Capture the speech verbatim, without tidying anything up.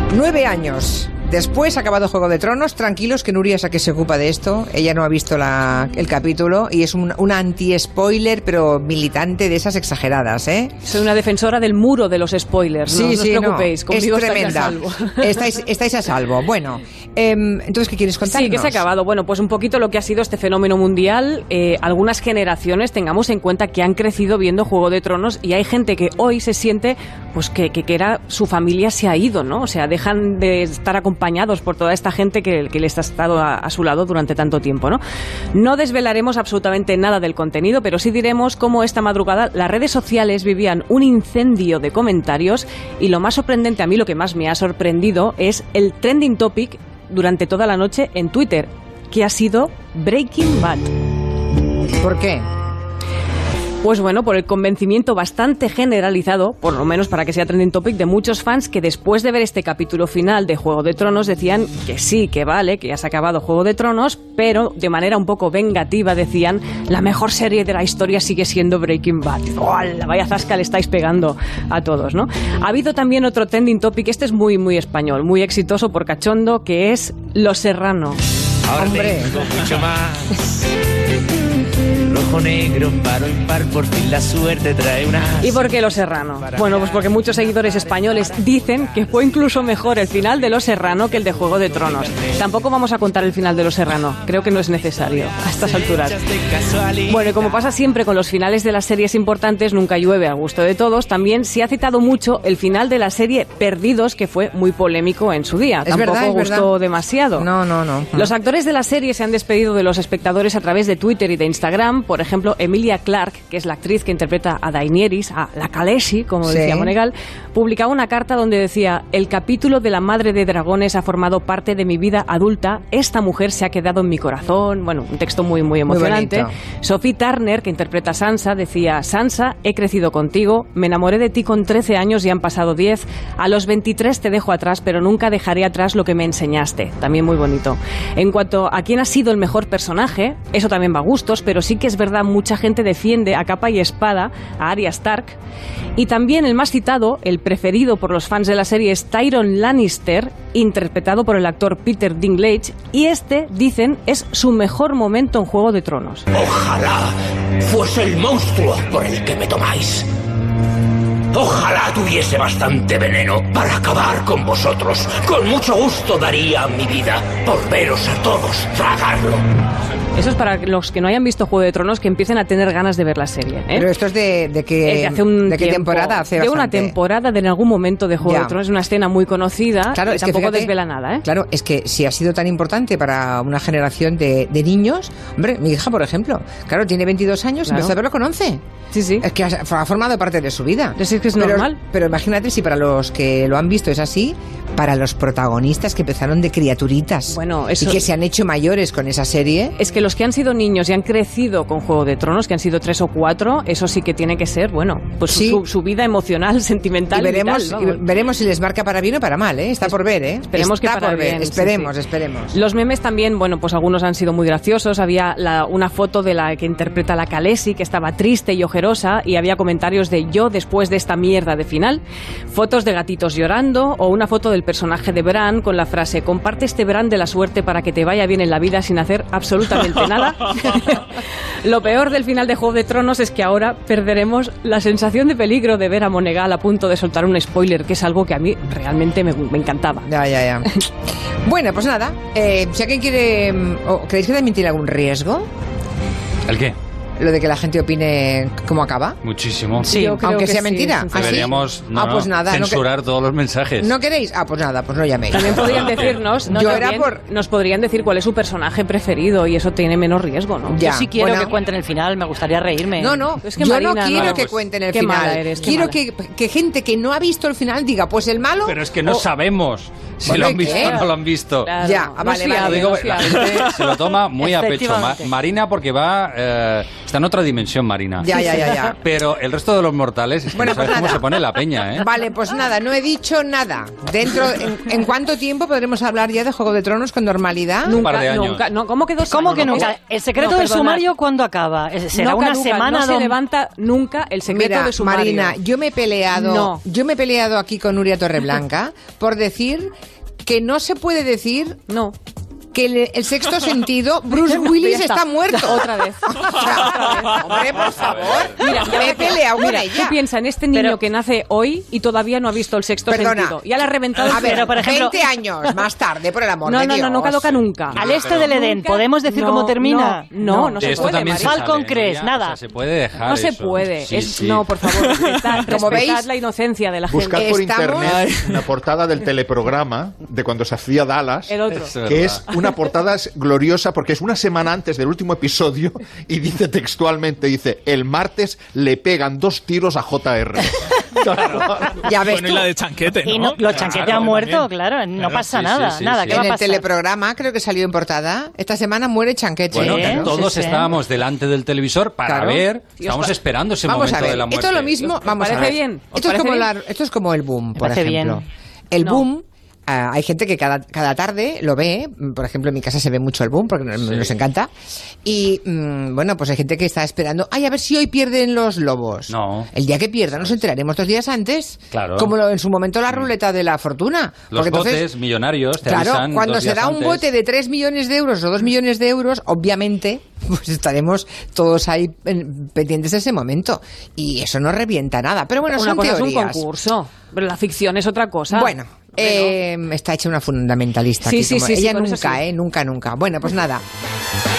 Nueve años. Después ha acabado Juego de Tronos. Tranquilos que Nuria es la que se ocupa de esto. Ella no ha visto la, el capítulo y es un, una anti-spoiler, pero militante de esas exageradas, ¿eh? Soy una defensora del muro de los spoilers. Sí, no, sí, no os preocupéis. No, Conmigo es tremenda. estáis a salvo. Estáis, estáis a salvo. Bueno, eh, entonces, ¿qué quieres contarnos? Sí, que se ha acabado. Bueno, pues un poquito lo que ha sido este fenómeno mundial. Eh, algunas generaciones, tengamos en cuenta que han crecido viendo Juego de Tronos y hay gente que hoy se siente pues que, que, que era su familia se ha ido, ¿no? O sea, dejan de estar acompañados por toda esta gente que, que les ha estado a, a su lado durante tanto tiempo, ¿no? No desvelaremos absolutamente nada del contenido, pero sí diremos cómo esta madrugada las redes sociales vivían un incendio de comentarios y lo más sorprendente, a mí lo que más me ha sorprendido es el trending topic durante toda la noche en Twitter, que ha sido Breaking Bad. ¿Por qué? Pues bueno, por el convencimiento bastante generalizado, por lo menos para que sea trending topic, de muchos fans que después de ver este capítulo final de Juego de Tronos decían que sí, que vale, que ya se ha acabado Juego de Tronos, pero de manera un poco vengativa decían la mejor serie de la historia sigue siendo Breaking Bad. ¡Hola! Vaya zasca le estáis pegando a todos, ¿no? Ha habido también otro trending topic, este es muy, muy español, muy exitoso por cachondo, que es Los Serrano. Ahora Hombre. tengo mucho más. Rojo, negro, paro, impar, por fin la suerte trae una... ¿Y por qué Los Serrano? Bueno, pues porque muchos seguidores españoles dicen que fue incluso mejor el final de Los Serrano que el de Juego de Tronos. Tampoco vamos a contar el final de Los Serrano, creo que no es necesario a estas alturas. Bueno, y como pasa siempre con los finales de las series importantes, nunca llueve a gusto de todos, también se ha citado mucho el final de la serie Perdidos, que fue muy polémico en su día. Es Tampoco verdad, es gustó verdad. demasiado. No, no, no. Los actores de la serie se han despedido de los espectadores a través de Twitter y de Instagram. Por ejemplo, Emilia Clarke, que es la actriz que interpreta a Daenerys, a la Khaleesi, como Sí. decía Monegal, publicaba una carta donde decía: el capítulo de la Madre de Dragones ha formado parte de mi vida adulta, esta mujer se ha quedado en mi corazón. Bueno, un texto muy, muy emocionante. Muy Sophie Turner, que interpreta a Sansa, decía: Sansa, he crecido contigo, me enamoré de ti con trece años y han pasado diez, a los veintitrés te dejo atrás, pero nunca dejaré atrás lo que me enseñaste. También muy bonito. En cuanto a quién ha sido el mejor personaje, eso también va a gustos, pero sí que es verdad, mucha gente defiende a capa y espada a Arya Stark. Y también el más citado, el preferido por los fans de la serie, es Tyrion Lannister, interpretado por el actor Peter Dinklage, y este, dicen, es su mejor momento en Juego de Tronos. Ojalá fuese el monstruo por el que me tomáis. Ojalá tuviese bastante veneno para acabar con vosotros. Con mucho gusto daría mi vida por veros a todos tragarlo. Eso es para los que no hayan visto Juego de Tronos, que empiecen a tener ganas de ver la serie, ¿eh? Pero esto es de, de, qué, Es de hace un ¿de qué tiempo, temporada? Hace de una bastante. temporada de en algún momento de Juego Ya. de Tronos. Es una escena muy conocida. Claro, y es que tampoco fíjate, desvela nada, ¿eh? Claro, es que si ha sido tan importante para una generación de, de niños... Hombre, mi hija, por ejemplo, claro, tiene veintidós años, Claro. empezó a verlo con once. Sí, sí. Es que ha, ha formado parte de su vida. Es que es pero, normal. Pero imagínate si para los que lo han visto es así, para los protagonistas que empezaron de criaturitas Bueno, eso- y que se han hecho mayores con esa serie... Es que los que han sido niños y han crecido con Juego de Tronos, que han sido tres o cuatro, eso sí que tiene que ser, bueno, pues Sí. su, su vida emocional, sentimental. Y veremos, vital, vamos. y veremos si les marca para bien o para mal, ¿eh? Está por ver, ¿eh? Esperemos que Está para por ver. bien, sí, Esperemos, sí. esperemos. Los memes también, bueno, pues algunos han sido muy graciosos. Había la- una foto de la que interpreta la Khaleesi, que estaba triste y ojerosa, y había comentarios de yo después de esta mierda de final, fotos de gatitos llorando, o una foto del personaje de Bran con la frase: comparte este Bran de la suerte para que te vaya bien en la vida sin hacer absolutamente nada. Lo peor del final de Juego de Tronos es que ahora perderemos la sensación de peligro de ver a Monegal a punto de soltar un spoiler, que es algo que a mí realmente me, me encantaba. Ya, ya, ya. Bueno, pues nada, eh, si alguien quiere... ¿o ¿Creéis que también tiene algún riesgo ¿El qué? lo de que la gente opine cómo acaba? Muchísimo. Sí, yo creo aunque que sea sí, mentira. sinceramente. ¿Ah, sí? Deberíamos no, Ah, no, pues nada, no que- censurar todos los mensajes. ¿No queréis? Ah, pues nada, pues no llaméis. También podrían decirnos, no, Yo también era por- nos podrían decir cuál es su personaje preferido y eso tiene menos riesgo, ¿no? Ya. Yo sí quiero bueno. que cuenten el final, me gustaría reírme. No, no, Es que yo Marina, no quiero no, que pues, cuenten el qué final. mala eres, qué quiero mala. que, que gente que no ha visto el final diga, pues el malo... Pero es que no o- sabemos si Bueno, lo han ¿y visto qué? o no lo han visto. Claro, Ya, no ah, vale, es vale, Lo fiable, digo, no es la fiable. gente se lo toma muy a pecho. Ma- Efectivamente. Marina porque va eh, Está en otra dimensión, Marina. Ya, ya, ya, ya. Pero el resto de los mortales, es que Bueno, no sabes pues cómo nada. se pone la peña, ¿eh? Vale, pues nada, no he dicho nada. Dentro, en, ¿en cuánto tiempo podremos hablar ya de Juego de Tronos con normalidad? Un par de años. Nunca, no, ¿cómo que dos ¿Cómo años? que No, nunca? no, ¿El secreto no, del perdonad. sumario cuándo acaba? ¿Será No una caduca, semana? No se don- levanta nunca el secreto Mira, de sumario. Marina, yo me he peleado, No. yo me he peleado aquí con Nuria Torreblanca por decir que no se puede decir No. que el, el sexto sentido, Bruce Willis Ya está. está. muerto. Otra vez. O sea, hombre, por favor. Mira, me he peleado con Mira, ella. tú piensa en este niño Pero- que nace hoy y todavía no ha visto el sexto Perdona. sentido. Ya le ha reventado A el ver, Pero, por ejemplo- veinte años más tarde, por el amor No, de no, Dios. no, no caduca nunca. Al este del Edén, Nunca. ¿podemos decir No, cómo termina? No, no, no De se esto puede, también se María. Falcon sale, Crest, Nuria. nada. O sea, se puede dejar No se eso. puede. Sí, Es- sí. No, por favor, respetad, Como respetad veis, la inocencia de la gente. Buscad por Estamos- internet una portada del teleprograma de cuando se hacía Dallas, El otro. Es que verdad. es una portada gloriosa porque es una semana antes del último episodio y dice textualmente, dice, el martes le pegan dos tiros a J R. Ya ves Bueno, y tú. la de Chanquete, ¿no? Y no, los chanquetes Claro, han muerto, también. claro, no Claro, pasa sí, nada, sí, sí, nada, sí. ¿qué En va a el pasar? teleprograma creo que salió en portada. Esta semana muere Chanquete. Bueno, Sí, que todos sí, sí. estábamos delante del televisor para Claro. ver, Y os estamos pa- esperando ese Vamos a momento ver, de la muerte. esto es lo mismo, ¿Os vamos a parece ver. bien? ¿Os Esto es, parece como bien? la- esto es como el boom, por parece ejemplo. bien. El No. boom, ah, hay gente que cada, cada tarde lo ve, por ejemplo en mi casa se ve mucho el boom porque nos, nos encanta, y mm, bueno, pues hay gente que está esperando, ay, a ver si hoy pierden los lobos. No. El día que pierdan nos enteraremos dos días antes, Claro. como lo- en su momento la ruleta de la fortuna. Los Porque botes entonces, millonarios te claro, avisan cuando dos se días da un antes. bote de tres millones de euros o dos millones de euros, obviamente, pues estaremos todos ahí en- pendientes de ese momento. Y eso no revienta nada. Pero bueno, Una son cosa teorías. es un concurso, pero la ficción es otra cosa. Bueno, eh, está hecha una fundamentalista Sí, aquí. sí, como- sí, sí, ella con eso nunca, sí. eh, nunca, nunca. Bueno, pues nada.